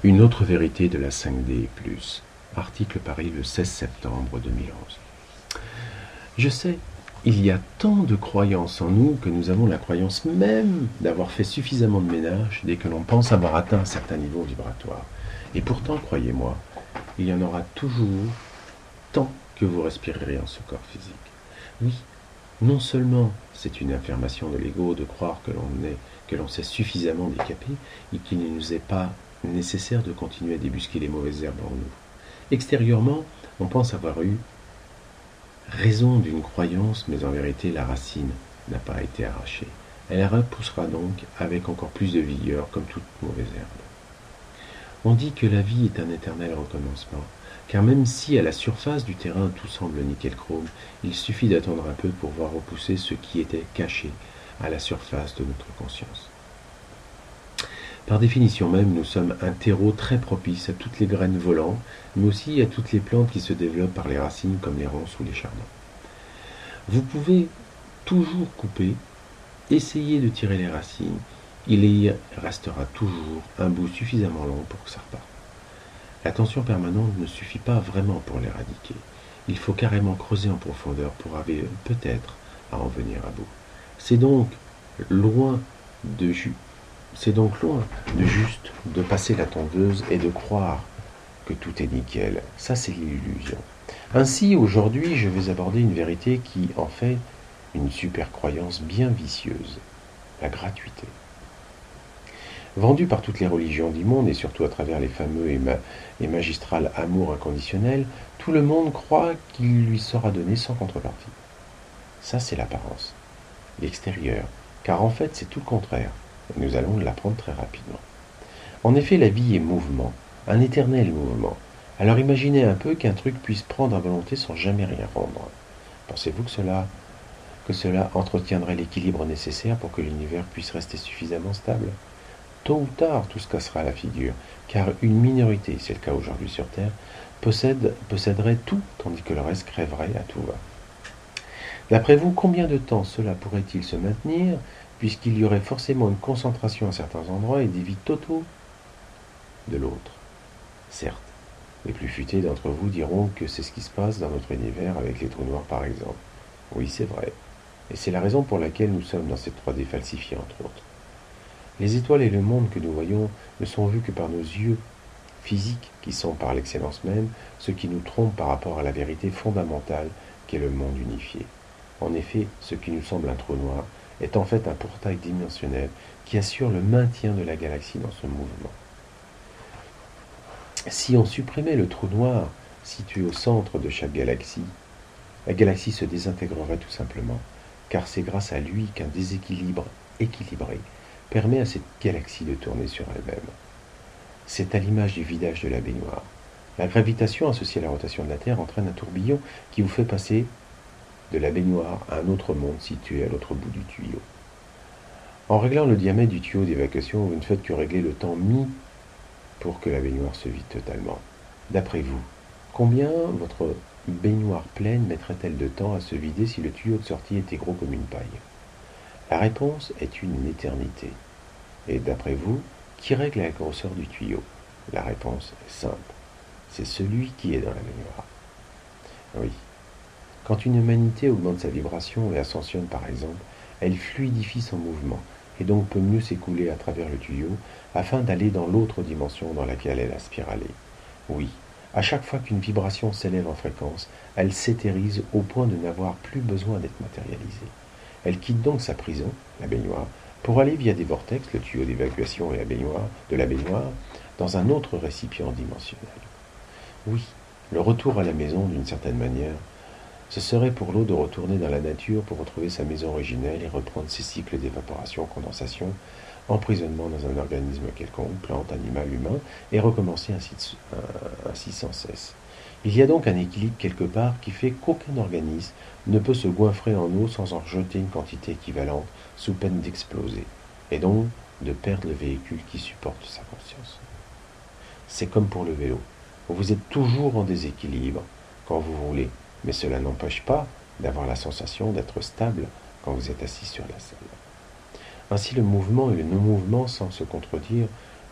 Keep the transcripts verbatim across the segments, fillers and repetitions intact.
Une autre vérité de la cinq D plus. Article paru le seize septembre deux mille onze. Je sais, il y a tant de croyances en nous que nous avons la croyance même d'avoir fait suffisamment de ménage dès que l'on pense avoir atteint un certain niveau vibratoire. Et pourtant, croyez-moi, il y en aura toujours tant que vous respirerez en ce corps physique. Oui, non seulement c'est une affirmation de l'ego de croire que l'on est, que l'on s'est suffisamment décapé et qu'il ne nous est pas nécessaire de continuer à débusquer les mauvaises herbes en nous. Extérieurement, on pense avoir eu raison d'une croyance, mais en vérité la racine n'a pas été arrachée. Elle repoussera donc avec encore plus de vigueur comme toute mauvaise herbe. On dit que la vie est un éternel recommencement, car même si à la surface du terrain tout semble nickel-chrome, il suffit d'attendre un peu pour voir repousser ce qui était caché à la surface de notre conscience. Par définition même, nous sommes un terreau très propice à toutes les graines volantes, mais aussi à toutes les plantes qui se développent par les racines comme les ronces ou les chardons. Vous pouvez toujours couper, essayer de tirer les racines, il y restera toujours un bout suffisamment long pour que ça reparte. L'attention permanente ne suffit pas vraiment pour l'éradiquer. Il faut carrément creuser en profondeur pour arriver peut-être à en venir à bout. C'est donc loin de ju- C'est donc loin de juste de passer la tondeuse et de croire que tout est nickel. Ça, c'est l'illusion. Ainsi, aujourd'hui, je vais aborder une vérité qui en fait une super croyance bien vicieuse, la gratuité. Vendue par toutes les religions du monde et surtout à travers les fameux et, ma- et magistral amour inconditionnel, tout le monde croit qu'il lui sera donné sans contrepartie. Ça, c'est l'apparence, l'extérieur, car en fait, c'est tout le contraire. Et nous allons l'apprendre très rapidement. En effet, la vie est mouvement, un éternel mouvement. Alors imaginez un peu qu'un truc puisse prendre à volonté sans jamais rien rendre. Pensez-vous que cela, que cela entretiendrait l'équilibre nécessaire pour que l'univers puisse rester suffisamment stable ? Tôt ou tard, tout se cassera à la figure, car une minorité, c'est le cas aujourd'hui sur Terre, possède, posséderait tout, tandis que le reste crèverait à tout va. D'après vous, combien de temps cela pourrait-il se maintenir, puisqu'il y aurait forcément une concentration à certains endroits et des vides totaux de l'autre? Certes, les plus futés d'entre vous diront que c'est ce qui se passe dans notre univers avec les trous noirs par exemple. Oui, c'est vrai. Et c'est la raison pour laquelle nous sommes dans cette trois D falsifiée entre autres. Les étoiles et le monde que nous voyons ne sont vus que par nos yeux physiques, qui sont par l'excellence même ce qui nous trompe par rapport à la vérité fondamentale qu'est le monde unifié. En effet, ce qui nous semble un trou noir est en fait un portail dimensionnel qui assure le maintien de la galaxie dans ce mouvement. Si on supprimait le trou noir situé au centre de chaque galaxie, la galaxie se désintégrerait tout simplement, car c'est grâce à lui qu'un déséquilibre équilibré permet à cette galaxie de tourner sur elle-même. C'est à l'image du vidage de la baignoire. La gravitation associée à la rotation de la Terre entraîne un tourbillon qui vous fait passer de la baignoire à un autre monde situé à l'autre bout du tuyau. En réglant le diamètre du tuyau d'évacuation, vous ne faites que régler le temps mis pour que la baignoire se vide totalement. D'après vous, combien votre baignoire pleine mettrait-elle de temps à se vider si le tuyau de sortie était gros comme une paille? La réponse est une éternité. Et d'après vous, qui règle la grosseur du tuyau? La réponse est simple. C'est celui qui est dans la baignoire. Oui. Quand une humanité augmente sa vibration et ascensionne par exemple, elle fluidifie son mouvement et donc peut mieux s'écouler à travers le tuyau afin d'aller dans l'autre dimension dans laquelle elle aspire à aller. Oui, à chaque fois qu'une vibration s'élève en fréquence, elle s'éthérise au point de n'avoir plus besoin d'être matérialisée. Elle quitte donc sa prison, la baignoire, pour aller via des vortex, le tuyau d'évacuation et la baignoire, de la baignoire, dans un autre récipient dimensionnel. Oui, le retour à la maison, d'une certaine manière, ce serait pour l'eau de retourner dans la nature pour retrouver sa maison originelle et reprendre ses cycles d'évaporation, condensation, emprisonnement dans un organisme quelconque, plante, animal, humain, et recommencer ainsi, de, euh, ainsi sans cesse. Il y a donc un équilibre quelque part qui fait qu'aucun organisme ne peut se goinfrer en eau sans en rejeter une quantité équivalente sous peine d'exploser, et donc de perdre le véhicule qui supporte sa conscience. C'est comme pour le vélo. Vous êtes toujours en déséquilibre quand vous roulez, mais cela n'empêche pas d'avoir la sensation d'être stable quand vous êtes assis sur la selle. Ainsi, le mouvement et le non-mouvement, sans se contredire,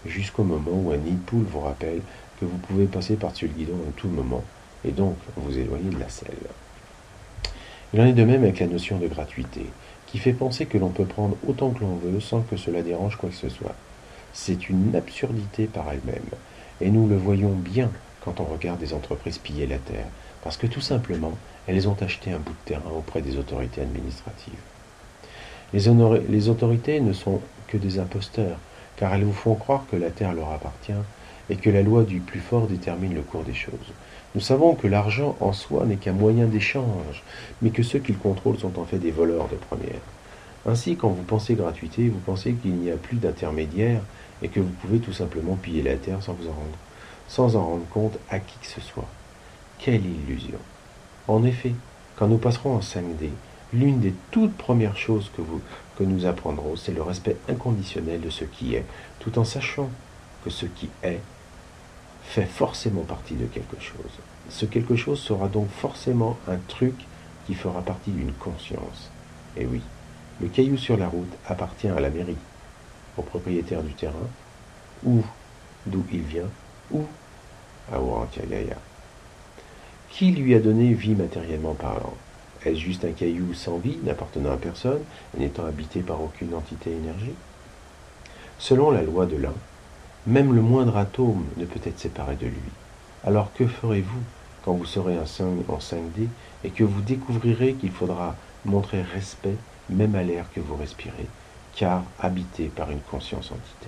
jusqu'au moment où un nid de poule vous rappelle que vous pouvez passer par-dessus le guidon à tout moment, et donc vous éloigner de la selle. Il en est de même avec la notion de gratuité, qui fait penser que l'on peut prendre autant que l'on veut sans que cela dérange quoi que ce soit. C'est une absurdité par elle-même, et nous le voyons bien quand on regarde des entreprises piller la terre, parce que tout simplement, elles ont acheté un bout de terrain auprès des autorités administratives. Les, honoré- les autorités ne sont que des imposteurs, car elles vous font croire que la terre leur appartient et que la loi du plus fort détermine le cours des choses. Nous savons que l'argent en soi n'est qu'un moyen d'échange, mais que ceux qui le contrôlent sont en fait des voleurs de première. Ainsi, quand vous pensez gratuité, vous pensez qu'il n'y a plus d'intermédiaire et que vous pouvez tout simplement piller la terre sans vous en rendre, sans en rendre compte à qui que ce soit. Quelle illusion! En effet, quand nous passerons en cinq D, l'une des toutes premières choses que, vous, que nous apprendrons, c'est le respect inconditionnel de ce qui est, tout en sachant que ce qui est fait forcément partie de quelque chose. Ce quelque chose sera donc forcément un truc qui fera partie d'une conscience. Et oui, le caillou sur la route appartient à la mairie, au propriétaire du terrain, ou d'où il vient, ou à Ourantiagaya. Qui lui a donné vie matériellement parlant? Est-ce juste un caillou sans vie, n'appartenant à personne, et n'étant habité par aucune entité énergie? Selon la loi de l'un, même le moindre atome ne peut être séparé de lui. Alors que ferez-vous quand vous serez en cinq D et que vous découvrirez qu'il faudra montrer respect même à l'air que vous respirez, car habité par une conscience entité?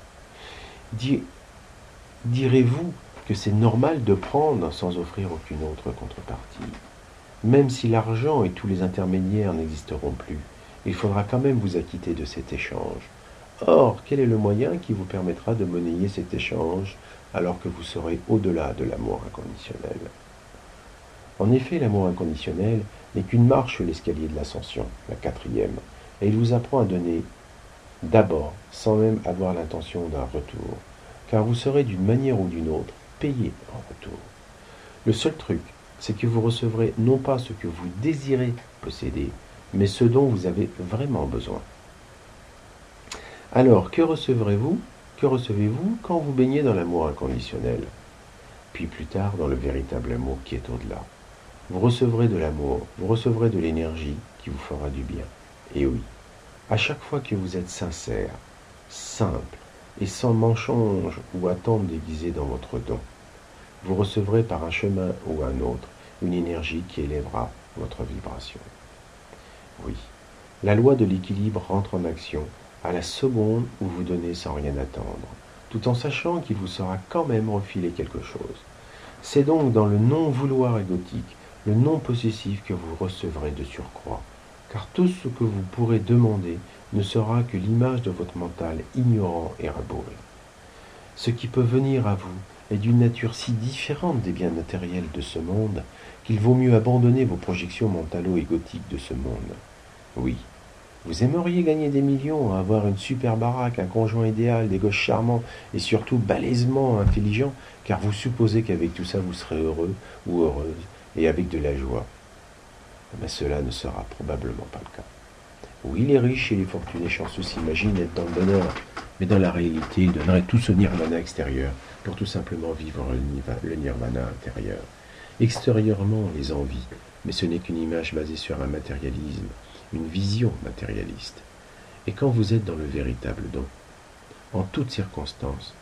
Direz-vous que c'est normal de prendre sans offrir aucune autre contrepartie? Même si l'argent et tous les intermédiaires n'existeront plus, il faudra quand même vous acquitter de cet échange. Or, quel est le moyen qui vous permettra de monnayer cet échange alors que vous serez au-delà de l'amour inconditionnel? En effet, l'amour inconditionnel n'est qu'une marche sur l'escalier de l'ascension, la quatrième, et il vous apprend à donner d'abord, sans même avoir l'intention d'un retour, car vous serez d'une manière ou d'une autre payé en retour. Le seul truc, c'est que vous recevrez non pas ce que vous désirez posséder, mais ce dont vous avez vraiment besoin. Alors, que recevrez-vous? Que recevez-vous quand vous baignez dans l'amour inconditionnel? Puis plus tard, dans le véritable amour qui est au-delà. Vous recevrez de l'amour, vous recevrez de l'énergie qui vous fera du bien. Et oui, à chaque fois que vous êtes sincère, simple et sans mensonge ou attente déguisée dans votre don, vous recevrez par un chemin ou un autre une énergie qui élèvera votre vibration. Oui, la loi de l'équilibre rentre en action à la seconde où vous donnez sans rien attendre, tout en sachant qu'il vous sera quand même refilé quelque chose. C'est donc dans le non-vouloir égotique, le non-possessif que vous recevrez de surcroît, car tout ce que vous pourrez demander ne sera que l'image de votre mental ignorant et rabouré. Ce qui peut venir à vous est d'une nature si différente des biens matériels de ce monde qu'il vaut mieux abandonner vos projections mentalo-égotiques de ce monde. Oui, vous aimeriez gagner des millions, avoir une super baraque, un conjoint idéal, des gosses charmants et surtout balèzement intelligents, car vous supposez qu'avec tout ça vous serez heureux ou heureuse et avec de la joie. Mais cela ne sera probablement pas le cas. Oui, les riches et les fortunés chanceux s'imaginent être dans le bonheur, mais dans la réalité, ils donneraient tout ce nirvana extérieur pour tout simplement vivre le nirvana intérieur. Extérieurement, on les envie, mais ce n'est qu'une image basée sur un matérialisme, une vision matérialiste. Et quand vous êtes dans le véritable don, en toutes circonstances,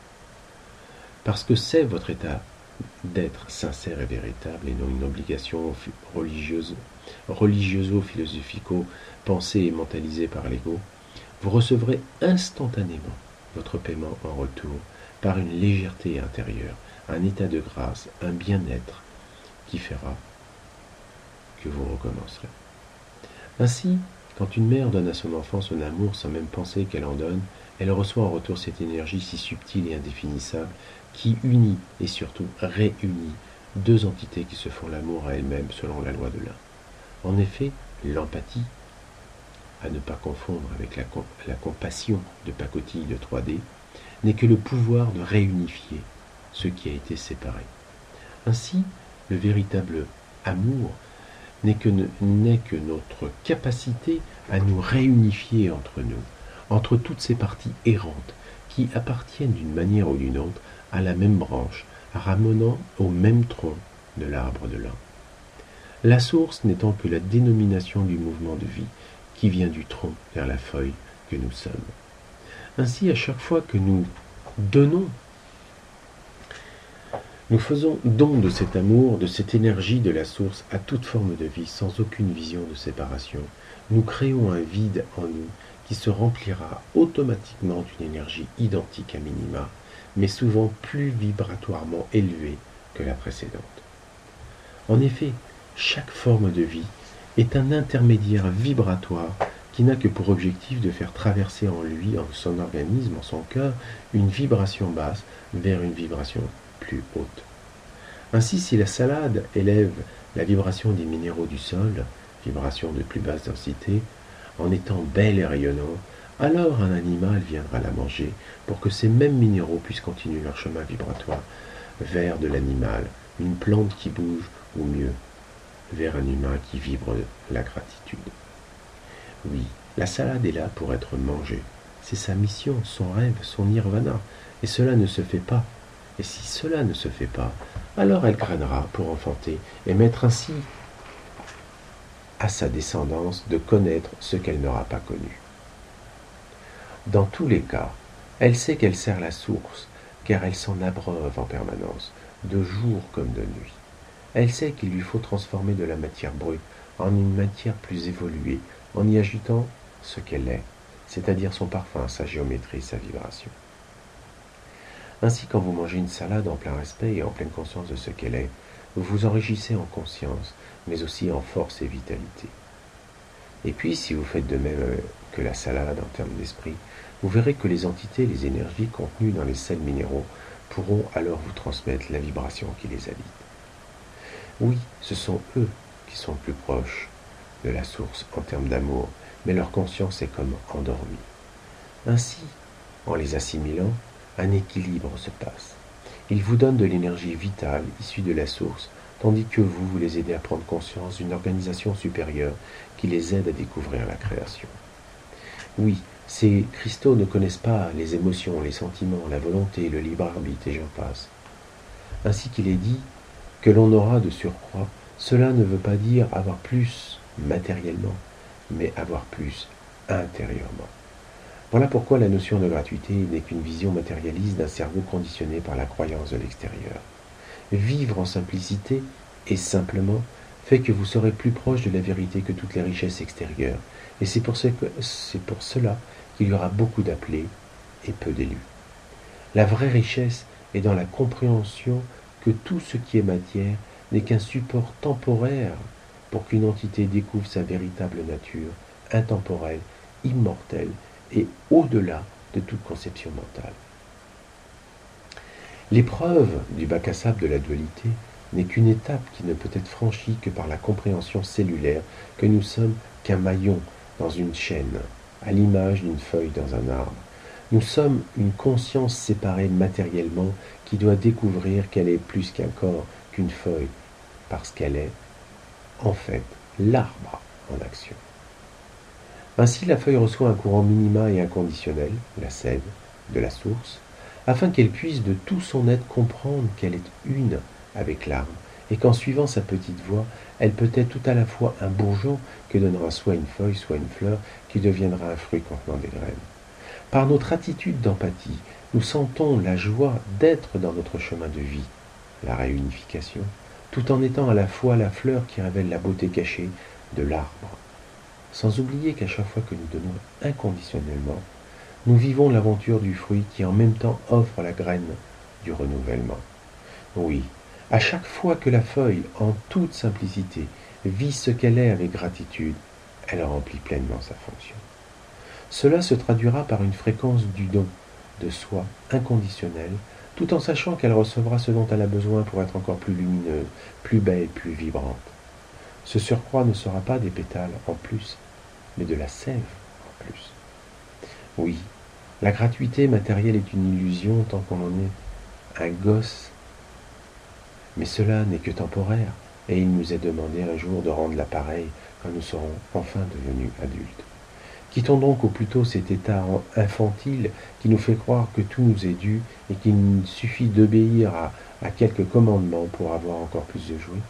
parce que c'est votre état d'être sincère et véritable et non une obligation religieuse, religioso-philosophico, pensée et mentalisée par l'ego, vous recevrez instantanément votre paiement en retour par une légèreté intérieure, un état de grâce, un bien-être qui fera que vous recommencerez. Ainsi, quand une mère donne à son enfant son amour sans même penser qu'elle en donne, elle reçoit en retour cette énergie si subtile et indéfinissable qui unit et surtout réunit deux entités qui se font l'amour à elles-mêmes selon la loi de l'un. En effet, l'empathie, à ne pas confondre avec la, comp la compassion de pacotille de trois D, n'est que le pouvoir de réunifier ce qui a été séparé. Ainsi, le véritable amour n'est que, n'est que notre capacité à nous réunifier entre nous, entre toutes ces parties errantes qui appartiennent d'une manière ou d'une autre à la même branche, ramenant au même tronc de l'arbre de l'un. La source n'étant que la dénomination du mouvement de vie qui vient du tronc vers la feuille que nous sommes. Ainsi, à chaque fois que nous donnons, nous faisons don de cet amour, de cette énergie de la source à toute forme de vie, sans aucune vision de séparation. Nous créons un vide en nous qui se remplira automatiquement d'une énergie identique à minima, mais souvent plus vibratoirement élevée que la précédente. En effet, chaque forme de vie est un intermédiaire vibratoire qui n'a que pour objectif de faire traverser en lui, en son organisme, en son cœur, une vibration basse vers une vibration plus haute. Ainsi, si la salade élève la vibration des minéraux du sol, vibration de plus basse densité, en étant belle et rayonnante, alors un animal viendra la manger pour que ces mêmes minéraux puissent continuer leur chemin vibratoire vers de l'animal, une plante qui bouge, ou mieux, vers un humain qui vibre la gratitude. Oui, la salade est là pour être mangée. C'est sa mission, son rêve, son nirvana. Et cela ne se fait pas. Et si cela ne se fait pas, alors elle crânera pour enfanter et mettre ainsi à sa descendance de connaître ce qu'elle n'aura pas connu. Dans tous les cas, elle sait qu'elle sert la source, car elle s'en abreuve en permanence, de jour comme de nuit. Elle sait qu'il lui faut transformer de la matière brute en une matière plus évoluée, en y ajoutant ce qu'elle est, c'est-à-dire son parfum, sa géométrie, sa vibration. Ainsi, quand vous mangez une salade en plein respect et en pleine conscience de ce qu'elle est, vous vous enrichissez en conscience, mais aussi en force et vitalité. Et puis, si vous faites de même que la salade en termes d'esprit, vous verrez que les entités, les énergies contenues dans les sels minéraux pourront alors vous transmettre la vibration qui les habite. Oui, ce sont eux qui sont plus proches de la source en termes d'amour, mais leur conscience est comme endormie. Ainsi, en les assimilant, un équilibre se passe. Ils vous donnent de l'énergie vitale issue de la source, tandis que vous, vous les aidez à prendre conscience d'une organisation supérieure qui les aide à découvrir la création. Oui, ces cristaux ne connaissent pas les émotions, les sentiments, la volonté, le libre arbitre, et j'en passe. Ainsi qu'il est dit que l'on aura de surcroît, cela ne veut pas dire avoir plus matériellement, mais avoir plus intérieurement. Voilà pourquoi la notion de gratuité n'est qu'une vision matérialiste d'un cerveau conditionné par la croyance de l'extérieur. Vivre en simplicité et simplement fait que vous serez plus proche de la vérité que toutes les richesses extérieures, et c'est pour, ce que, c'est pour cela qu'il y aura beaucoup d'appelés et peu d'élus. La vraie richesse est dans la compréhension que tout ce qui est matière n'est qu'un support temporaire pour qu'une entité découvre sa véritable nature, intemporelle, immortelle et au-delà de toute conception mentale. L'épreuve du bac à sable de la dualité n'est qu'une étape qui ne peut être franchie que par la compréhension cellulaire que nous sommes qu'un maillon dans une chaîne, à l'image d'une feuille dans un arbre. Nous sommes une conscience séparée matériellement qui doit découvrir qu'elle est plus qu'un corps, qu'une feuille, parce qu'elle est, en fait, l'arbre en action. Ainsi, la feuille reçoit un courant minima et inconditionnel, la sève, de la source, afin qu'elle puisse de tout son être comprendre qu'elle est une avec l'arbre, et qu'en suivant sa petite voie, elle peut être tout à la fois un bourgeon que donnera soit une feuille, soit une fleur, qui deviendra un fruit contenant des graines. Par notre attitude d'empathie, nous sentons la joie d'être dans notre chemin de vie, la réunification, tout en étant à la fois la fleur qui révèle la beauté cachée de l'arbre. Sans oublier qu'à chaque fois que nous donnons inconditionnellement, nous vivons l'aventure du fruit qui en même temps offre la graine du renouvellement. Oui, à chaque fois que la feuille, en toute simplicité, vit ce qu'elle est avec gratitude, elle remplit pleinement sa fonction. Cela se traduira par une fréquence du don de soi inconditionnelle, tout en sachant qu'elle recevra ce dont elle a besoin pour être encore plus lumineuse, plus belle, plus vibrante. Ce surcroît ne sera pas des pétales en plus, mais de la sève en plus. Oui, la gratuité matérielle est une illusion tant qu'on en est un gosse, mais cela n'est que temporaire, et il nous est demandé un jour de rendre l'appareil quand nous serons enfin devenus adultes. Quittons donc au plus tôt cet état infantile qui nous fait croire que tout nous est dû et qu'il suffit d'obéir à, à quelques commandements pour avoir encore plus de jouets.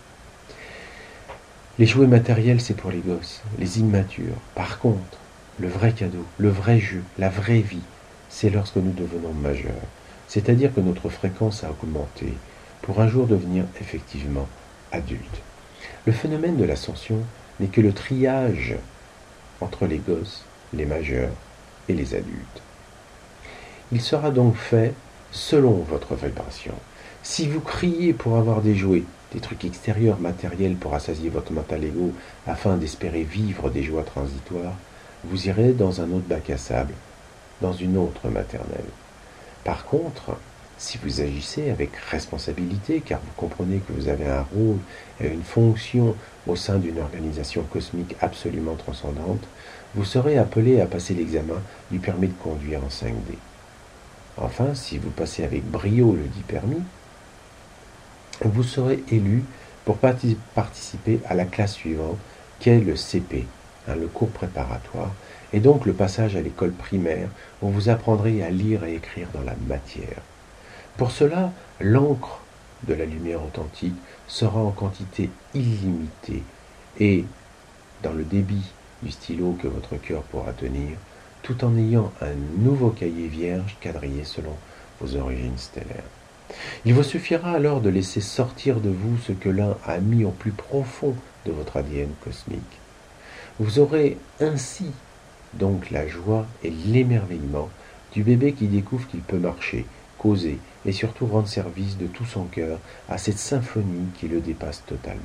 Les jouets matériels, c'est pour les gosses, les immatures. Par contre, le vrai cadeau, le vrai jeu, la vraie vie, c'est lorsque nous devenons majeurs. C'est-à-dire que notre fréquence a augmenté pour un jour devenir effectivement adulte. Le phénomène de l'ascension n'est que le triage entre les gosses, les majeurs et les adultes. Il sera donc fait selon votre vibration. Si vous criez pour avoir des jouets, des trucs extérieurs matériels pour assasier votre mental ego afin d'espérer vivre des joies transitoires, vous irez dans un autre bac à sable, dans une autre maternelle. Par contre, si vous agissez avec responsabilité, car vous comprenez que vous avez un rôle et une fonction au sein d'une organisation cosmique absolument transcendante, vous serez appelé à passer l'examen du permis de conduire en cinq D. Enfin, si vous passez avec brio le dit permis, vous serez élu pour participer à la classe suivante, qui est le C P, hein, le cours préparatoire, et donc le passage à l'école primaire, où vous apprendrez à lire et écrire dans la matière. Pour cela, l'encre de la lumière authentique sera en quantité illimitée et dans le débit du stylo que votre cœur pourra tenir, tout en ayant un nouveau cahier vierge quadrillé selon vos origines stellaires. Il vous suffira alors de laisser sortir de vous ce que l'un a mis au plus profond de votre A D N cosmique. Vous aurez ainsi donc la joie et l'émerveillement du bébé qui découvre qu'il peut marcher, causer et surtout rendre service de tout son cœur à cette symphonie qui le dépasse totalement.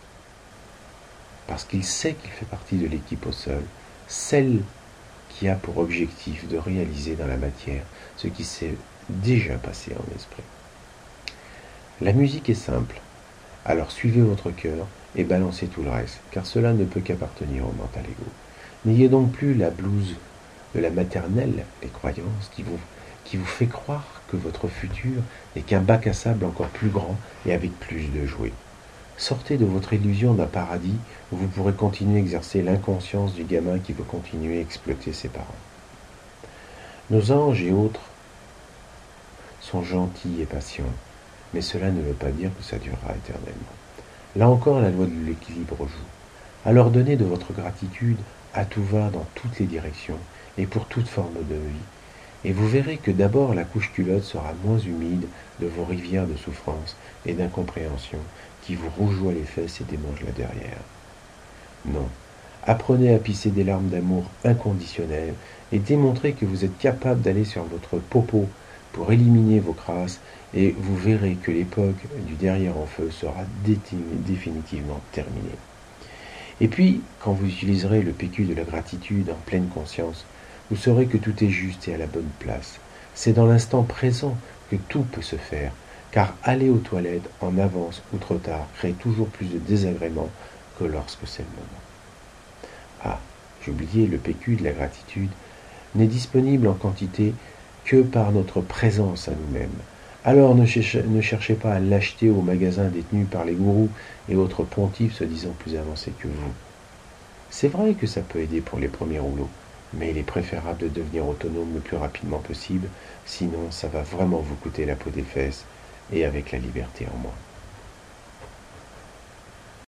Parce qu'il sait qu'il fait partie de l'équipe au sol, celle qui a pour objectif de réaliser dans la matière ce qui s'est déjà passé en esprit. La musique est simple, alors suivez votre cœur et balancez tout le reste, car cela ne peut qu'appartenir au mental ego. N'ayez donc plus la blouse de la maternelle, les croyances qui vous, qui vous fait croire que votre futur n'est qu'un bac à sable encore plus grand et avec plus de jouets. Sortez de votre illusion d'un paradis où vous pourrez continuer à exercer l'inconscience du gamin qui veut continuer à exploiter ses parents. Nos anges et autres sont gentils et patients, mais cela ne veut pas dire que ça durera éternellement. Là encore, la loi de l'équilibre joue. Alors donnez de votre gratitude à tout va dans toutes les directions et pour toute forme de vie. Et vous verrez que d'abord la couche culotte sera moins humide de vos rivières de souffrance et d'incompréhension qui vous rougeoient les fesses et démangent la derrière. Non, apprenez à pisser des larmes d'amour inconditionnelles et démontrez que vous êtes capable d'aller sur votre popo pour éliminer vos crasses et vous verrez que l'époque du derrière en feu sera définitivement terminée. Et puis, quand vous utiliserez le P Q de la gratitude en pleine conscience, vous saurez que tout est juste et à la bonne place. C'est dans l'instant présent que tout peut se faire, car aller aux toilettes en avance ou trop tard crée toujours plus de désagréments que lorsque c'est le moment. Ah, j'ai oublié, le P Q de la gratitude n'est disponible en quantité que par notre présence à nous-mêmes. Alors ne cherchez, ne cherchez pas à l'acheter au magasin détenu par les gourous et autres pontifs se disant plus avancés que vous. C'est vrai que ça peut aider pour les premiers rouleaux, mais il est préférable de devenir autonome le plus rapidement possible, sinon ça va vraiment vous coûter la peau des fesses et avec la liberté en moins.